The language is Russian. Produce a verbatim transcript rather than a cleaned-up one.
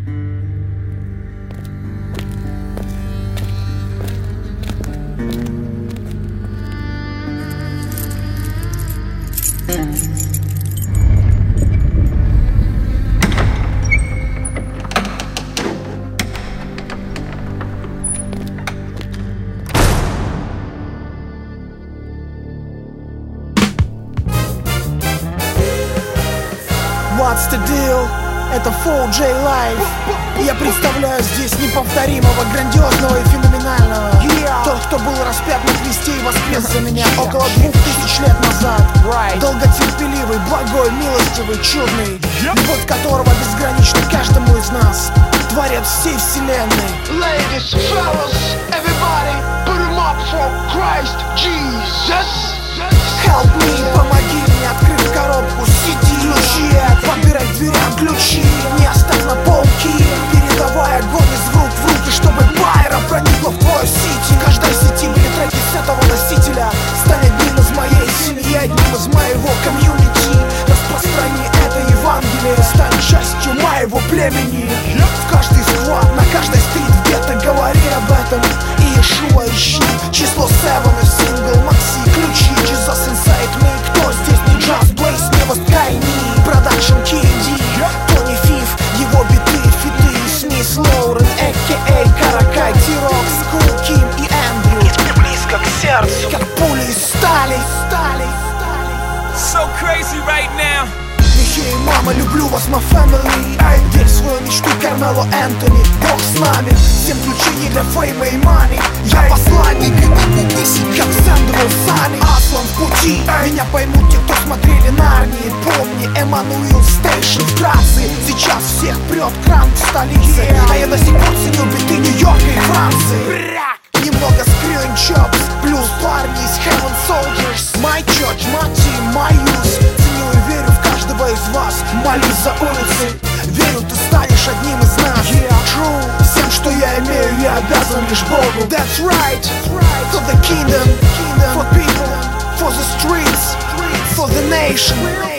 What's the deal? Это фоу джей Live. Я представляю здесь неповторимого, грандиозного и феноменального. yeah. Тот, кто был распят на кресте и воскрес за меня около двух тысяч лет назад. right. Долготерпеливый, благой, милостивый, чудный, любовь которого безгранична каждому из нас, творец всей вселенной. Ladies, fellas, everybody, put 'em up for Christ Jesus. Help me, помоги мне, открыть коробку, сиди, ключи, подбирать дверям ключи, не оставь на полке, передавая огонь из рук в руки, чтобы пайра проникла в твою сити. Каждой сети были треки с этого носителя, стань одним из моей семьи, одним из моего комьюнити. Распространи это Евангелие, стань частью моего племени. В каждый склад, на каждой стрит, где-то говори об этом. И Иешуа ищи, число семь и сингл Макси, ключи, Jesus Inside Me. Кто здесь не Just Blaze, не Васткайни, Продакшн Кенди, Тони Фиф, его биты, фиты, Смис Лоурен, а ка а Каракай, Тирок, Скул, Ким и Эндрю. Мне близко к сердцу, как пули из стали, стали, стали. So crazy right now. Эй, мама, люблю вас, my family. Ай, верь в свою мечту, Кармело Энтони. Бог с нами, всем ключи не для фейма и мани. Я посланник, и ты не неси, как Сэндроу Сани. Аслан в пути, меня поймут те, кто смотрели Нарнии. Помни, Эммануил Стейшн вкратце. Сейчас всех прет кран в столице, а я до сих пор ценю биты Нью-Йорка и Франции. Немного скринчопс, плюс парни из Heaven Soldiers. My church, my team, my youth. Ценю и верю в каждого из вас. Молюсь за улицы, верю, ты станешь одним из нас. Yeah, true. Всем, что я имею, я обязан лишь Богу. That's right. For the kingdom, for people, for the streets, for the nation.